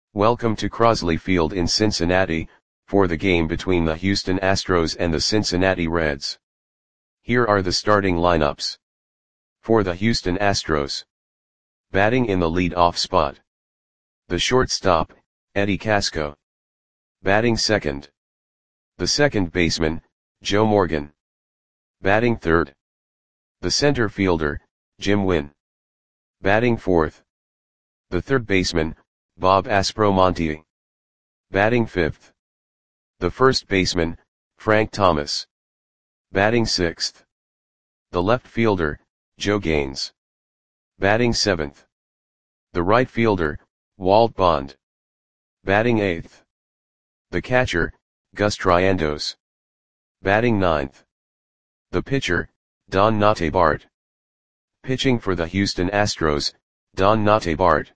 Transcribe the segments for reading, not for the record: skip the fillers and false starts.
Welcome to Crosley Field in Cincinnati, for the game between the Houston Astros and the Cincinnati Reds. Here are the starting lineups. For the Houston Astros. Batting in the lead-off spot. The shortstop, Eddie Casco. Batting second. The second baseman, Joe Morgan. Batting third. The center fielder, Jim Wynn. Batting fourth. The third baseman, Bob Aspromonte. Batting fifth. The first baseman, Frank Thomas. Batting sixth. The left fielder, Joe Gaines. Batting seventh. The right fielder, Walt Bond. Batting eighth. The catcher, Gus Triandos. Batting ninth. The pitcher, Don Nate-Bart. Pitching for the Houston Astros, Don Nate-Bart.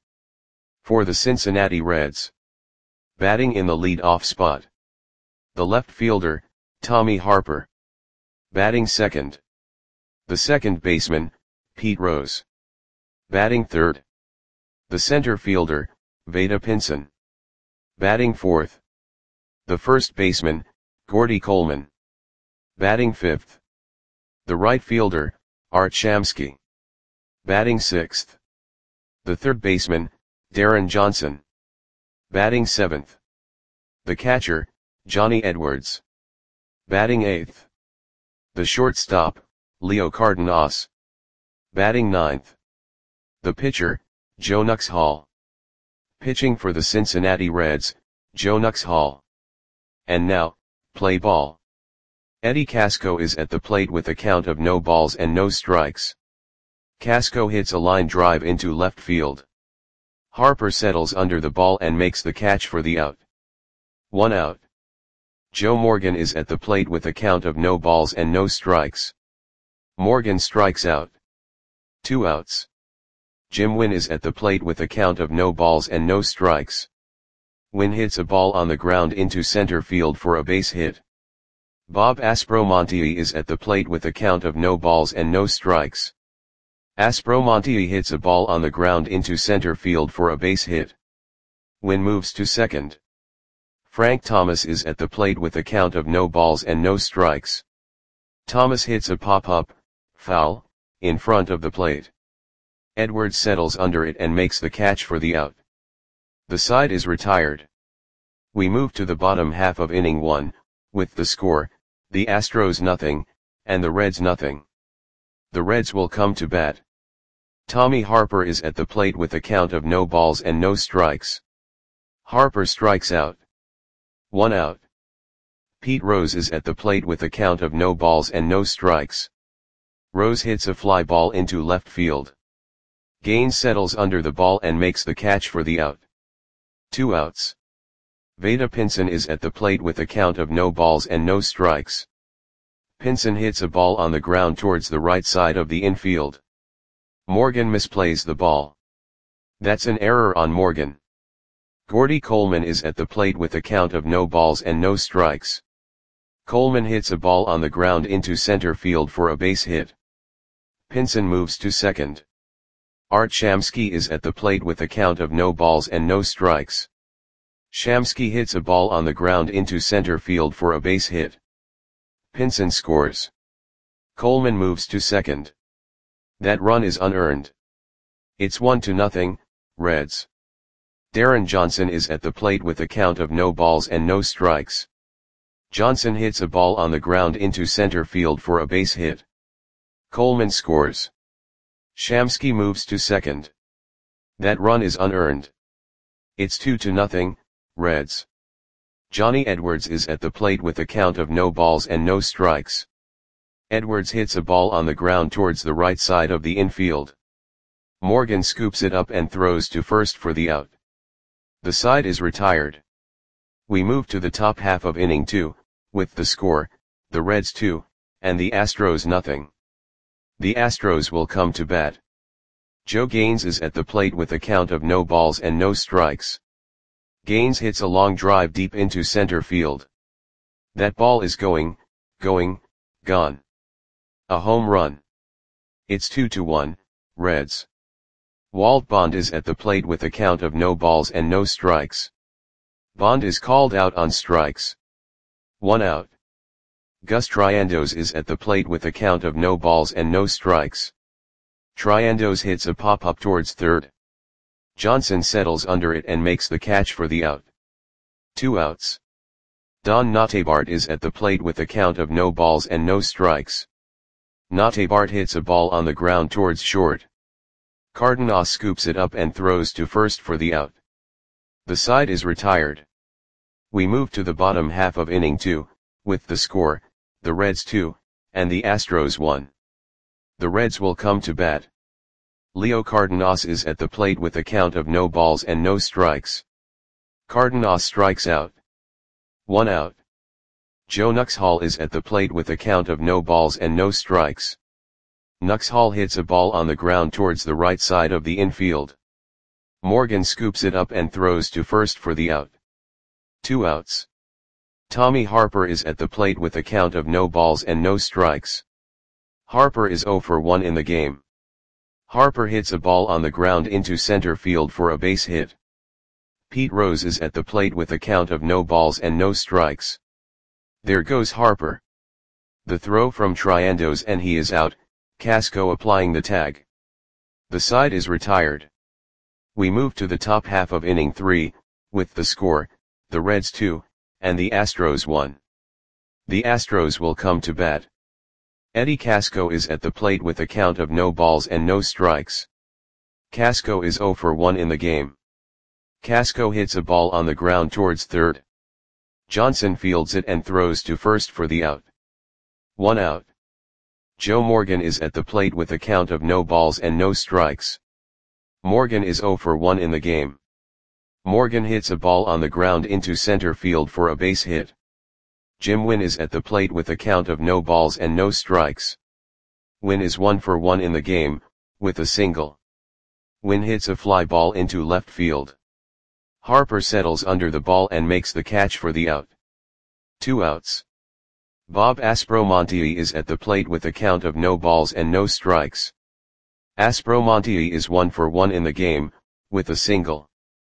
For the Cincinnati Reds. Batting in the lead-off spot. The left fielder, Tommy Harper. Batting second. The second baseman, Pete Rose. Batting third. The center fielder, Vada Pinson. Batting fourth. The first baseman, Gordy Coleman. Batting fifth. The right fielder, Art Shamsky. Batting sixth. The third baseman, Darren Johnson. Batting seventh. The catcher, Johnny Edwards. Batting eighth. The shortstop, Leo Cardenas. Batting ninth. The pitcher, Joe Nux Hall. Pitching for the Cincinnati Reds, Joe Nux Hall. And now, play ball. Eddie Casco is at the plate with a count of no balls and no strikes. Casco hits a line drive into left field. Harper settles under the ball and makes the catch for the out. 1 out. Joe Morgan is at the plate with a count of no balls and no strikes. Morgan strikes out. 2 outs. Jim Wynn is at the plate with a count of no balls and no strikes. Wynn hits a ball on the ground into center field for a base hit. Bob Aspromonte is at the plate with a count of no balls and no strikes. Aspromonte hits a ball on the ground into center field for a base hit. Wynn moves to second. Frank Thomas is at the plate with a count of no balls and no strikes. Thomas hits a pop-up, foul, in front of the plate. Edwards settles under it and makes the catch for the out. The side is retired. We move to the bottom half of inning 1, with the score, the Astros nothing, and the Reds nothing. The Reds will come to bat. Tommy Harper is at the plate with a count of no balls and no strikes. Harper strikes out. 1 out. Pete Rose is at the plate with a count of no balls and no strikes. Rose hits a fly ball into left field. Gaines settles under the ball and makes the catch for the out. 2 outs. Vada Pinson is at the plate with a count of no balls and no strikes. Pinson hits a ball on the ground towards the right side of the infield. Morgan misplays the ball. That's an error on Morgan. Gordy Coleman is at the plate with a count of no balls and no strikes. Coleman hits a ball on the ground into center field for a base hit. Pinson moves to second. Art Shamsky is at the plate with a count of no balls and no strikes. Shamsky hits a ball on the ground into center field for a base hit. Pinson scores. Coleman moves to second. That run is unearned. It's 1-0, Reds. Darren Johnson is at the plate with a count of no balls and no strikes. Johnson hits a ball on the ground into center field for a base hit. Coleman scores. Shamsky moves to second. That run is unearned. It's 2-0, Reds. Johnny Edwards is at the plate with a count of no balls and no strikes. Edwards hits a ball on the ground towards the right side of the infield. Morgan scoops it up and throws to first for the out. The side is retired. We move to the top half of inning 2, with the score, the Reds 2, and the Astros nothing. The Astros will come to bat. Joe Gaines is at the plate with a count of no balls and no strikes. Gaines hits a long drive deep into center field. That ball is going, gone. A home run. It's 2-1, Reds. Walt Bond is at the plate with a count of no balls and no strikes. Bond is called out on strikes. 1 out. Gus Triandos is at the plate with a count of no balls and no strikes. Triandos hits a pop-up towards third. Johnson settles under it and makes the catch for the out. 2 outs. Don Notabart is at the plate with a count of no balls and no strikes. Notabart hits a ball on the ground towards short. Cardenas scoops it up and throws to first for the out. The side is retired. We move to the bottom half of inning 2, with the score, the Reds 2, and the Astros 1. The Reds will come to bat. Leo Cardenas is at the plate with a count of no balls and no strikes. Cardenas strikes out. 1 out. Joe Nuxhall is at the plate with a count of no balls and no strikes. Nuxhall hits a ball on the ground towards the right side of the infield. Morgan scoops it up and throws to first for the out. 2 outs. Tommy Harper is at the plate with a count of no balls and no strikes. Harper is 0 for 1 in the game. Harper hits a ball on the ground into center field for a base hit. Pete Rose is at the plate with a count of no balls and no strikes. There goes Harper. The throw from Triandos and he is out, Casco applying the tag. The side is retired. We move to the top half of inning 3, with the score, the Reds 2, and the Astros 1. The Astros will come to bat. Eddie Casco is at the plate with a count of no balls and no strikes. Casco is 0 for 1 in the game. Casco hits a ball on the ground towards third. Johnson fields it and throws to first for the out. 1 out. Joe Morgan is at the plate with a count of no balls and no strikes. Morgan is 0 for 1 in the game. Morgan hits a ball on the ground into center field for a base hit. Jim Wynn is at the plate with a count of no balls and no strikes. Wynn is 1 for 1 in the game, with a single. Wynn hits a fly ball into left field. Harper settles under the ball and makes the catch for the out. 2 outs. Bob Aspromonte is at the plate with a count of no balls and no strikes. Aspromonte is 1 for 1 in the game, with a single.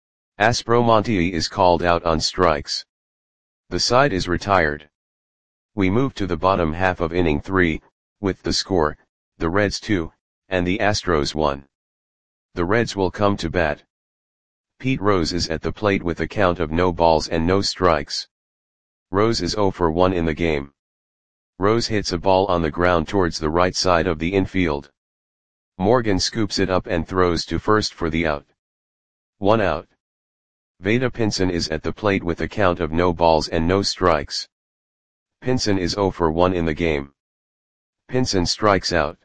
Aspromonte is called out on strikes. The side is retired. We move to the bottom half of inning 3, with the score, the Reds 2, and the Astros 1. The Reds will come to bat. Pete Rose is at the plate with a count of no balls and no strikes. Rose is 0 for 1 in the game. Rose hits a ball on the ground towards the right side of the infield. Morgan scoops it up and throws to first for the out. 1 out. Vada Pinson is at the plate with a count of no balls and no strikes. Pinson is 0 for 1 in the game. Pinson strikes out.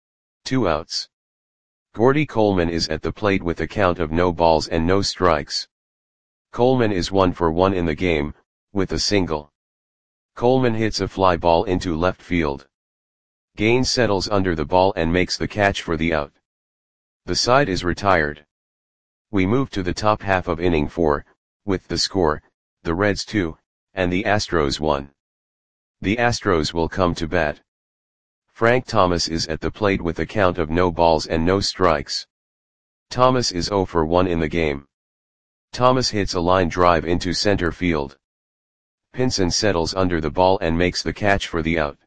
2 outs. Gordy Coleman is at the plate with a count of no balls and no strikes. Coleman is 1 for 1 in the game, with a single. Coleman hits a fly ball into left field. Gaines settles under the ball and makes the catch for the out. The side is retired. We move to the top half of inning 4, with the score, the Reds 2, and the Astros 1. The Astros will come to bat. Frank Thomas is at the plate with a count of no balls and no strikes. Thomas is 0 for 1 in the game. Thomas hits a line drive into center field. Pinson settles under the ball and makes the catch for the out.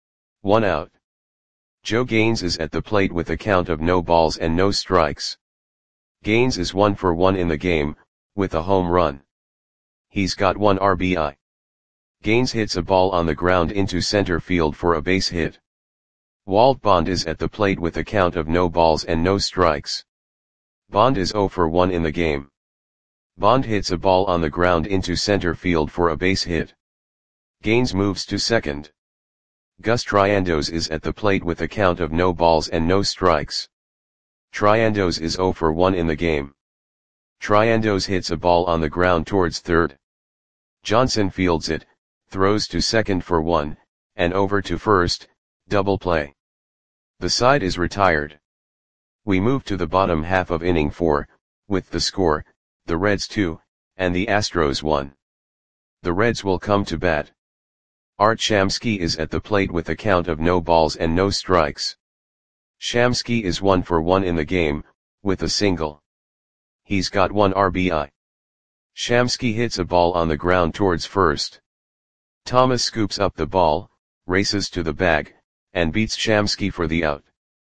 1 out. Joe Gaines is at the plate with a count of no balls and no strikes. Gaines is 1 for 1 in the game, with a home run. He's got 1 RBI. Gaines hits a ball on the ground into center field for a base hit. Walt Bond is at the plate with a count of no balls and no strikes. Bond is 0 for 1 in the game. Bond hits a ball on the ground into center field for a base hit. Gaines moves to second. Gus Triandos is at the plate with a count of no balls and no strikes. Triandos is 0 for 1 in the game. Triandos hits a ball on the ground towards third. Johnson fields it, throws to second for 1, and over to first, double play. The side is retired. We move to the bottom half of inning 4, with the score, the Reds 2, and the Astros 1. The Reds will come to bat. Art Shamsky is at the plate with a count of no balls and no strikes. Shamsky is 1 for 1 in the game, with a single. He's got 1 RBI. Shamsky hits a ball on the ground towards first. Thomas scoops up the ball, races to the bag, and beats Shamsky for the out.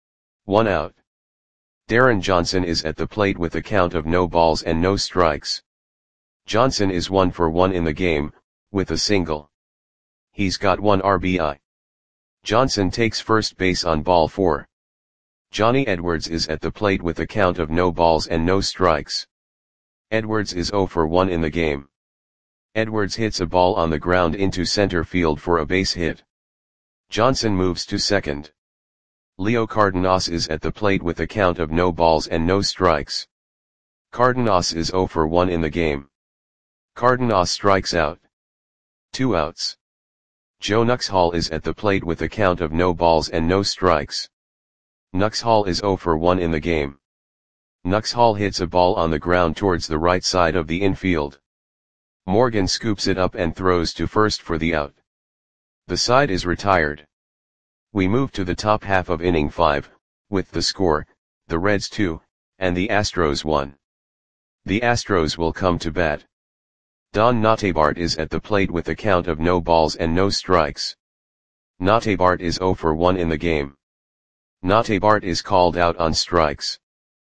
1 out. Darren Johnson is at the plate with a count of no balls and no strikes. Johnson is 1 for 1 in the game, with a single. He's got 1 RBI. Johnson takes first base on ball 4. Johnny Edwards is at the plate with a count of no balls and no strikes. Edwards is 0 for 1 in the game. Edwards hits a ball on the ground into center field for a base hit. Johnson moves to second. Leo Cardenas is at the plate with a count of no balls and no strikes. Cardenas is 0 for 1 in the game. Cardenas strikes out. 2 outs. Joe Nuxhall is at the plate with a count of no balls and no strikes. Nuxhall is 0 for 1 in the game. Nuxhall hits a ball on the ground towards the right side of the infield. Morgan scoops it up and throws to first for the out. The side is retired. We move to the top half of inning 5, with the score, the Reds 2, and the Astros 1. The Astros will come to bat. Don Notabart is at the plate with a count of no balls and no strikes. Notabart is 0 for 1 in the game. Notabart is called out on strikes.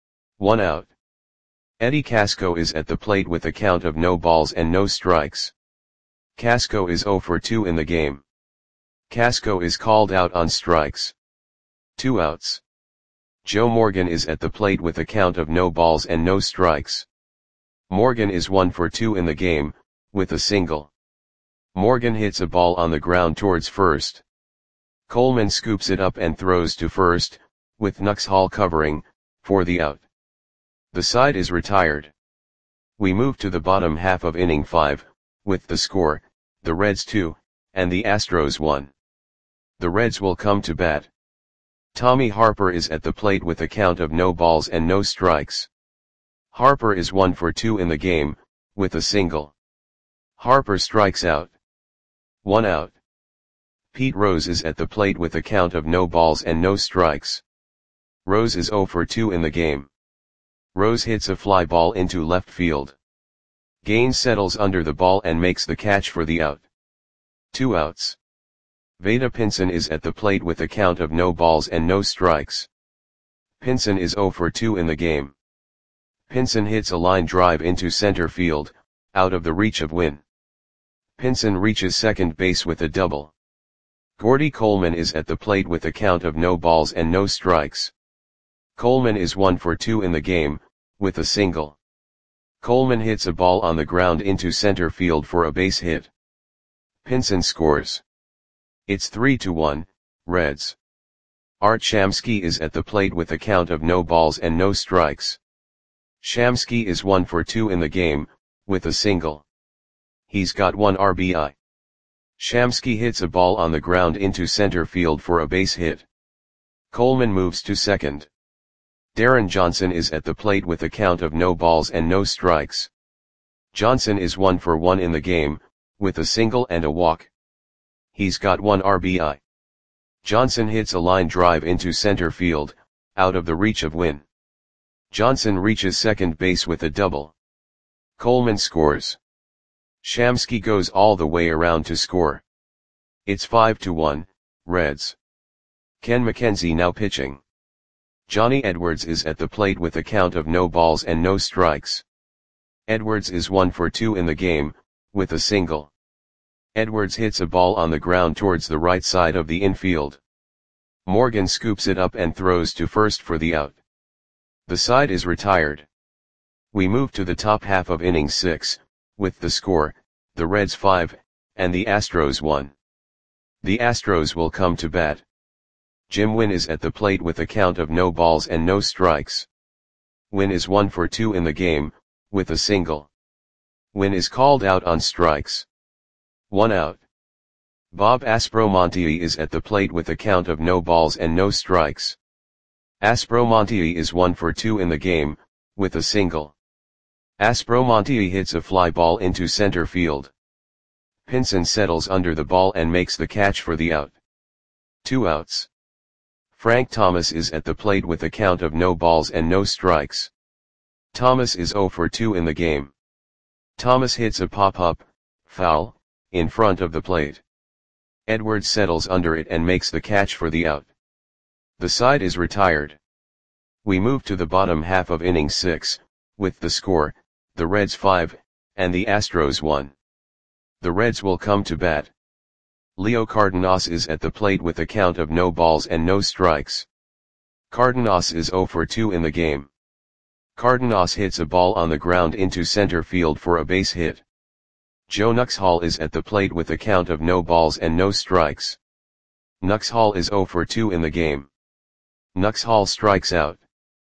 1 out. Eddie Casco is at the plate with a count of no balls and no strikes. Casco is 0 for 2 in the game. Casco is called out on strikes. 2 outs. Joe Morgan is at the plate with a count of no balls and no strikes. Morgan is 1 for 2 in the game, with a single. Morgan hits a ball on the ground towards first. Coleman scoops it up and throws to first, with Nuxhall covering, for the out. The side is retired. We move to the bottom half of inning 5, with the score, the Reds 2, and the Astros 1. The Reds will come to bat. Tommy Harper is at the plate with a count of no balls and no strikes. Harper is 1 for 2 in the game, with a single. Harper strikes out. 1 out. Pete Rose is at the plate with a count of no balls and no strikes. Rose is 0 for 2 in the game. Rose hits a fly ball into left field. Gaines settles under the ball and makes the catch for the out. 2 outs. Vada Pinson is at the plate with a count of no balls and no strikes. Pinson is 0 for 2 in the game. Pinson hits a line drive into center field, out of the reach of Wynn. Pinson reaches second base with a double. Gordy Coleman is at the plate with a count of no balls and no strikes. Coleman is 1 for 2 in the game, with a single. Coleman hits a ball on the ground into center field for a base hit. Pinson scores. It's 3-1, Reds. Art Shamsky is at the plate with a count of no balls and no strikes. Shamsky is 1 for 2 in the game, with a single. He's got 1 RBI. Shamsky hits a ball on the ground into center field for a base hit. Coleman moves to second. Darren Johnson is at the plate with a count of no balls and no strikes. Johnson is 1 for 1 in the game, with a single and a walk. He's got 1 RBI. Johnson hits a line drive into center field, out of the reach of Wynn. Johnson reaches second base with a double. Coleman scores. Shamsky goes all the way around to score. It's 5-1, Reds. Ken McKenzie now pitching. Johnny Edwards is at the plate with a count of no balls and no strikes. Edwards is 1 for 2 in the game, with a single. Edwards hits a ball on the ground towards the right side of the infield. Morgan scoops it up and throws to first for the out. The side is retired. We move to the top half of inning 6, with the score, the Reds 5, and the Astros 1. The Astros will come to bat. Jim Wynn is at the plate with a count of no balls and no strikes. Wynn is 1 for 2 in the game, with a single. Wynn is called out on strikes. 1 out. Bob Aspromonte is at the plate with a count of no balls and no strikes. Aspromonte is 1 for 2 in the game, with a single. Aspromonte hits a fly ball into center field. Pinson settles under the ball and makes the catch for the out. 2 outs. Frank Thomas is at the plate with a count of no balls and no strikes. Thomas is 0 for 2 in the game. Thomas hits a pop-up, foul, in front of the plate. Edwards settles under it and makes the catch for the out. The side is retired. We move to the bottom half of inning 6, with the score, the Reds 5, and the Astros 1. The Reds will come to bat. Leo Cardenas is at the plate with a count of no balls and no strikes. Cardenas is 0 for 2 in the game. Cardenas hits a ball on the ground into center field for a base hit. Joe Nuxhall is at the plate with a count of no balls and no strikes. Nuxhall is 0 for 2 in the game. Nuxhall strikes out.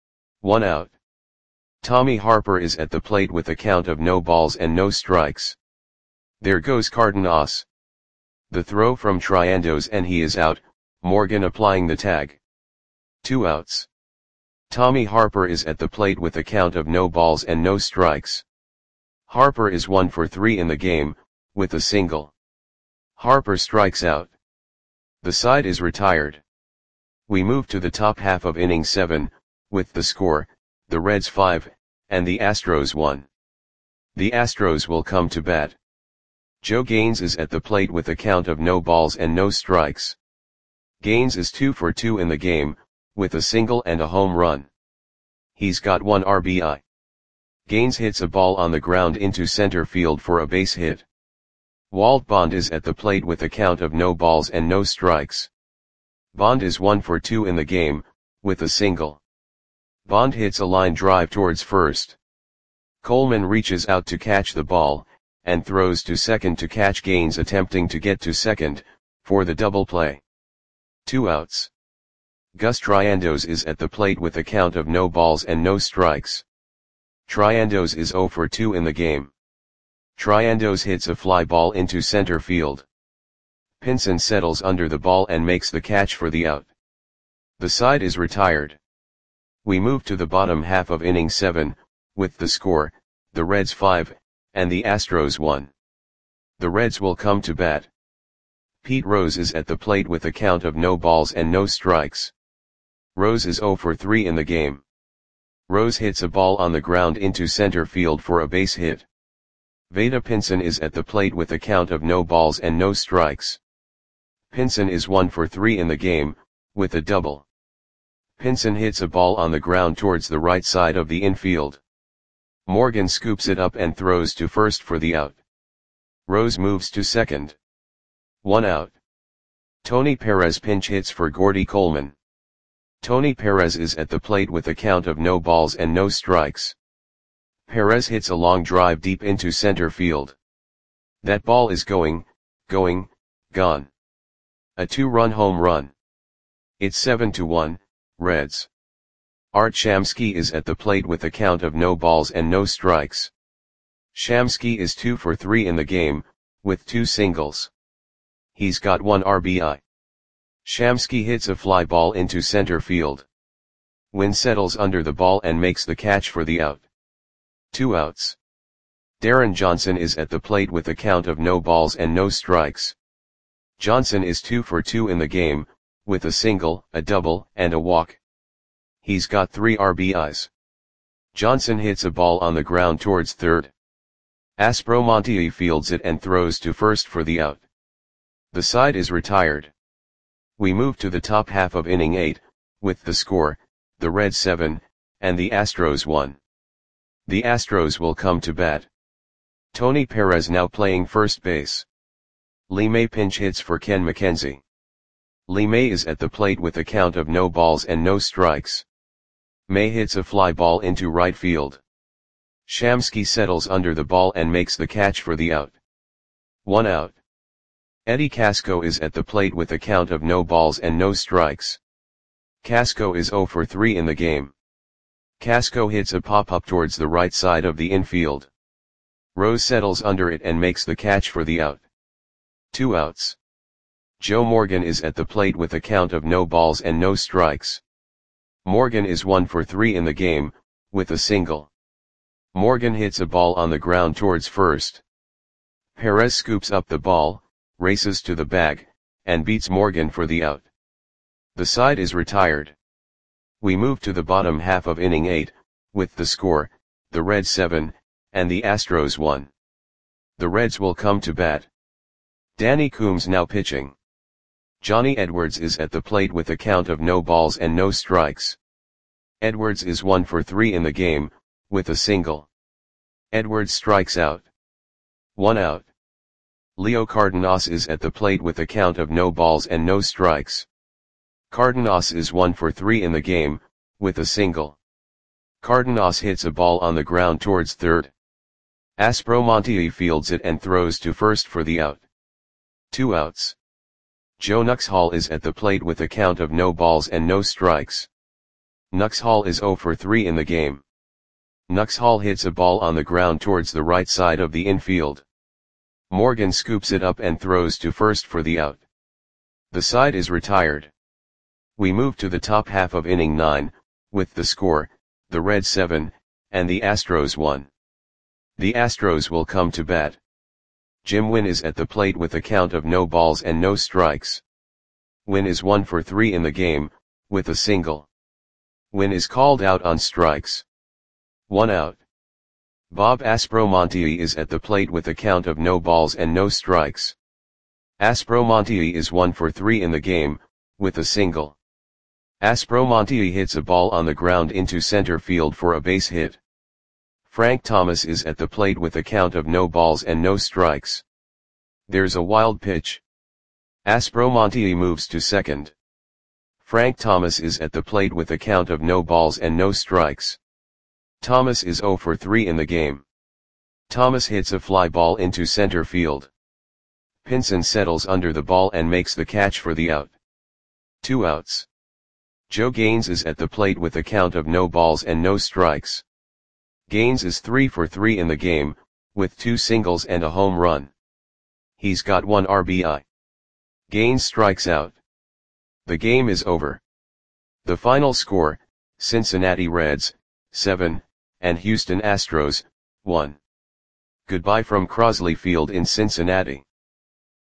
1 out. Tommy Harper is at the plate with a count of no balls and no strikes. There goes Cardenas. The throw from Triandos and he is out, Morgan applying the tag. 2 outs. Tommy Harper is at the plate with a count of no balls and no strikes. Harper is 1 for 3 in the game, with a single. Harper strikes out. The side is retired. We move to the top half of inning 7, with the score, the Reds 5, and the Astros 1. The Astros will come to bat. Joe Gaines is at the plate with a count of no balls and no strikes. Gaines is 2 for 2 in the game, with a single and a home run. He's got 1 RBI. Gaines hits a ball on the ground into center field for a base hit. Walt Bond is at the plate with a count of no balls and no strikes. Bond is 1 for 2 in the game, with a single. Bond hits a line drive towards first. Coleman reaches out to catch the ball, and throws to second to catch Gaines attempting to get to second, for the double play. 2 outs. Gus Triandos is at the plate with a count of no balls and no strikes. Triandos is 0 for 2 in the game. Triandos hits a fly ball into center field. Pinson settles under the ball and makes the catch for the out. The side is retired. We move to the bottom half of inning 7, with the score, the Reds 5, and the Astros 1. The Reds will come to bat. Pete Rose is at the plate with a count of no balls and no strikes. Rose is 0 for 3 in the game. Rose hits a ball on the ground into center field for a base hit. Vada Pinson is at the plate with a count of no balls and no strikes. Pinson is 1 for 3 in the game, with a double. Pinson hits a ball on the ground towards the right side of the infield. Morgan scoops it up and throws to first for the out. Rose moves to second. 1 out. Tony Perez pinch hits for Gordy Coleman. Tony Perez is at the plate with a count of no balls and no strikes. Perez hits a long drive deep into center field. That ball is gone. A 2-run home run. It's 7-1, Reds. Art Shamsky is at the plate with a count of no balls and no strikes. Shamsky is 2 for 3 in the game, with 2 singles. He's got 1 RBI. Shamsky hits a fly ball into center field. Wynn settles under the ball and makes the catch for the out. 2 outs. Darren Johnson is at the plate with a count of no balls and no strikes. Johnson is 2 for 2 in the game, with a single, a double, and a walk. He's got 3 RBIs. Johnson hits a ball on the ground towards third. Aspromonte fields it and throws to first for the out. The side is retired. We move to the top half of inning 8, with the score, the Reds 7, and the Astros 1. The Astros will come to bat. Tony Perez now playing first base. Lee May pinch hits for Ken McKenzie. Lee May is at the plate with a count of no balls and no strikes. May hits a fly ball into right field. Shamsky settles under the ball and makes the catch for the out. 1 out. Eddie Casco is at the plate with a count of no balls and no strikes. Casco is 0 for 3 in the game. Casco hits a pop-up towards the right side of the infield. Rose settles under it and makes the catch for the out. 2 outs. Joe Morgan is at the plate with a count of no balls and no strikes. Morgan is 1 for 3 in the game, with a single. Morgan hits a ball on the ground towards first. Perez scoops up the ball, races to the bag, and beats Morgan for the out. The side is retired. We move to the bottom half of inning 8, with the score, the Reds 7, and the Astros 1. The Reds will come to bat. Danny Coombs now pitching. Johnny Edwards is at the plate with a count of no balls and no strikes. Edwards is 1 for 3 in the game, with a single. Edwards strikes out. 1 out. Leo Cardenas is at the plate with a count of no balls and no strikes. Cardenas is 1 for 3 in the game, with a single. Cardenas hits a ball on the ground towards third. Aspromonte fields it and throws to first for the out. 2 outs. Joe Nuxhall is at the plate with a count of no balls and no strikes. Nuxhall is 0 for 3 in the game. Nuxhall hits a ball on the ground towards the right side of the infield. Morgan scoops it up and throws to first for the out. The side is retired. We move to the top half of inning 9, with the score, the Reds 7, and the Astros 1. The Astros will come to bat. Jim Wynn is at the plate with a count of no balls and no strikes. Wynn is 1 for 3 in the game, with a single. Wynn is called out on strikes. 1 out. Bob Aspromonte is at the plate with a count of no balls and no strikes. Aspromonte is 1 for 3 in the game, with a single. Aspromonte hits a ball on the ground into center field for a base hit. Frank Thomas is at the plate with a count of no balls and no strikes. There's a wild pitch. Aspromonte moves to second. Frank Thomas is at the plate with a count of no balls and no strikes. Thomas is 0 for 3 in the game. Thomas hits a fly ball into center field. Pinson settles under the ball and makes the catch for the out. 2 outs. Joe Gaines is at the plate with a count of no balls and no strikes. Gaines is 3 for 3 in the game, with 2 singles and a home run. He's got 1 RBI. Gaines strikes out. The game is over. The final score, Cincinnati Reds, 7, and Houston Astros, 1. Goodbye from Crosley Field in Cincinnati.